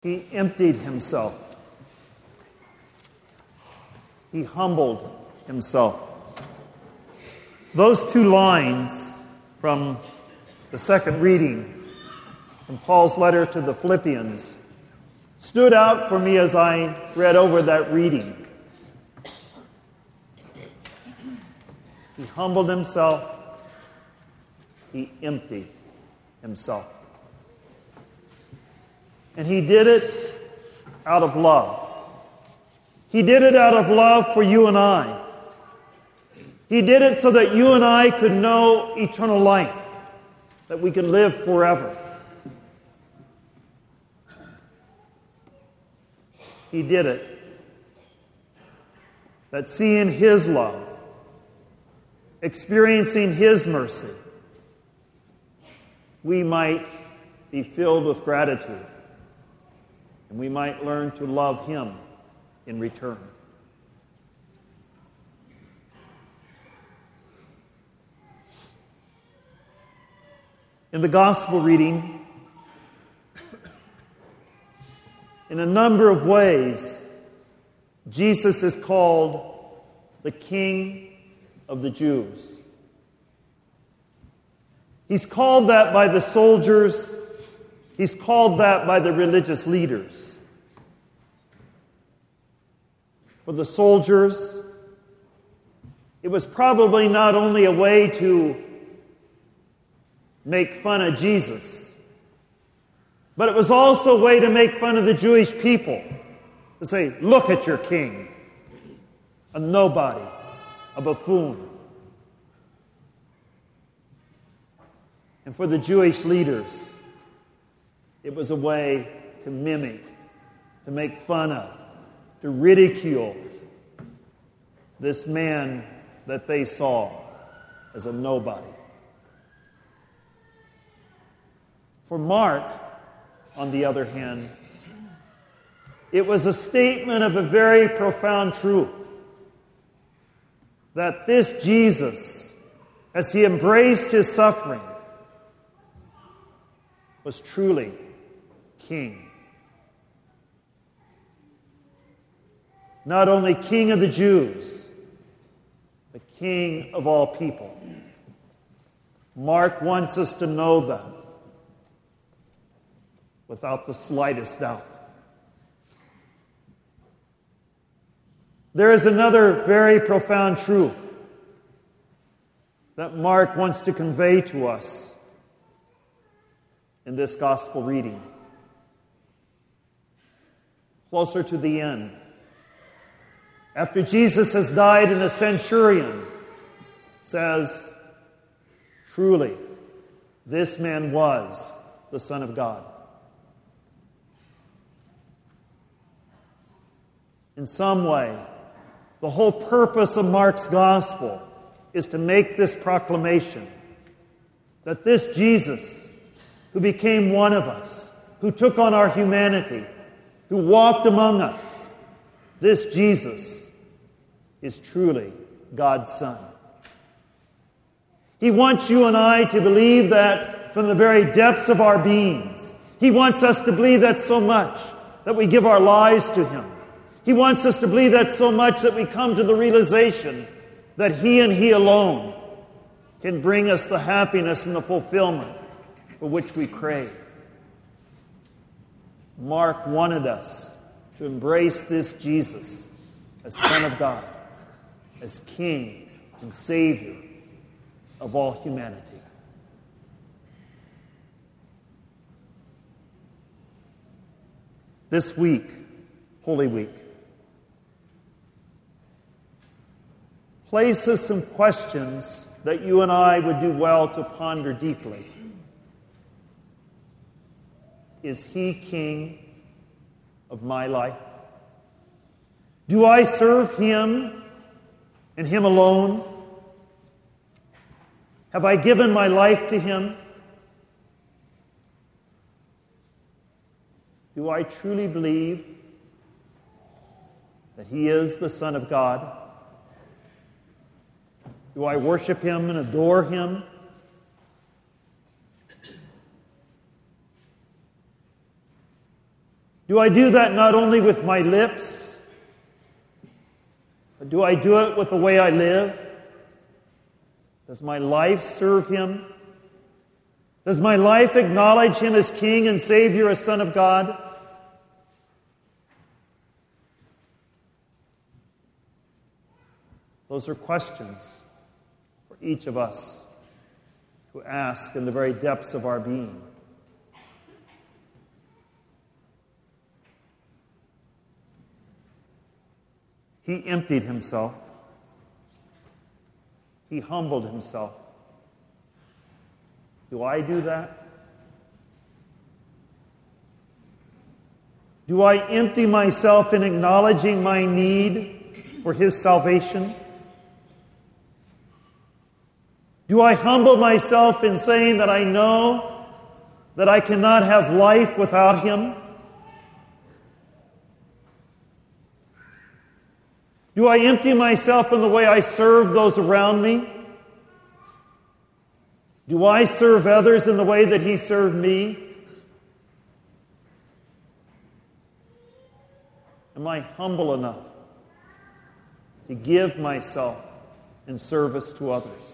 He emptied himself. He humbled himself. Those two lines from the second reading from Paul's letter to the Philippians stood out for me as I read over that reading. He humbled himself. He emptied himself. And he did it out of love. He did it out of love for you and I. He did it so that you and I could know eternal life, that we could live forever. He did it that seeing His love, experiencing His mercy, we might be filled with gratitude, and we might learn to love Him in return. In the gospel reading, in a number of ways, Jesus is called the King of the Jews. He's called that by the soldiers. He's called that by the religious leaders. For the soldiers, it was probably not only a way to make fun of Jesus, but it was also a way to make fun of the Jewish people. To say, look at your king, a nobody, a buffoon. And for the Jewish leaders, it was a way to mimic, to make fun of, to ridicule this man that they saw as a nobody. For Mark, on the other hand, it was a statement of a very profound truth, that this Jesus, as He embraced His suffering, was truly King. Not only King of the Jews, but King of all people. Mark wants us to know that without the slightest doubt. There is another very profound truth that Mark wants to convey to us in this gospel reading. Closer to the end, after Jesus has died, and the centurion says, truly, this man was the Son of God. In some way, the whole purpose of Mark's gospel is to make this proclamation that this Jesus, who became one of us, who took on our humanity, who walked among us, this Jesus is truly God's Son. He wants you and I to believe that from the very depths of our beings. He wants us to believe that so much that we give our lives to Him. He wants us to believe that so much that we come to the realization that He and He alone can bring us the happiness and the fulfillment for which we crave. Mark wanted us to embrace this Jesus as Son of God, as King and Savior of all humanity. This week, Holy Week, places some questions that you and I would do well to ponder deeply. Is He King of my life? Do I serve Him and Him alone? Have I given my life to Him? Do I truly believe that He is the Son of God? Do I worship Him and adore Him? Do I do that not only with my lips, but do I do it with the way I live? Does my life serve Him? Does my life acknowledge Him as King and Savior, as Son of God? Those are questions for each of us to ask in the very depths of our being. He emptied Himself. He humbled Himself. Do I do that? Do I empty myself in acknowledging my need for His salvation? Do I humble myself in saying that I know that I cannot have life without Him? Do I empty myself in the way I serve those around me? Do I serve others in the way that He served me? Am I humble enough to give myself in service to others?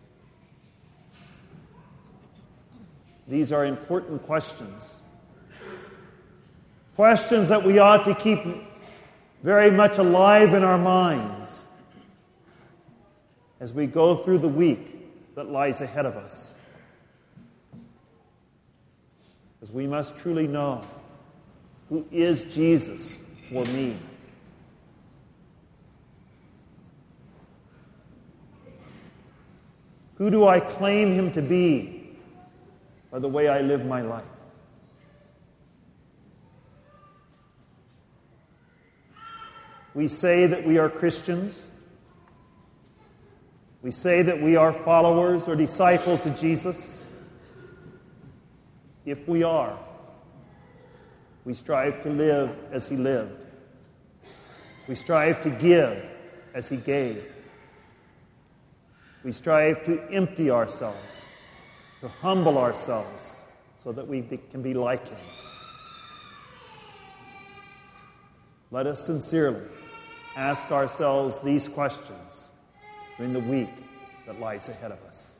These are important questions. Questions that we ought to keep very much alive in our minds as we go through the week that lies ahead of us. Because we must truly know, who is Jesus for me? Who do I claim Him to be by the way I live my life? We say that we are Christians. We say that we are followers or disciples of Jesus. If we are, we strive to live as He lived. We strive to give as He gave. We strive to empty ourselves, to humble ourselves, so that we can be like Him. Let us sincerely ask ourselves these questions during the week that lies ahead of us.